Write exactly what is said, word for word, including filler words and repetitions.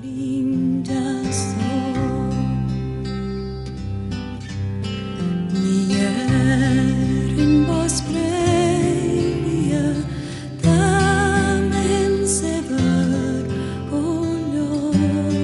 linda sol. Ni är en basbreia da men se ver olhos.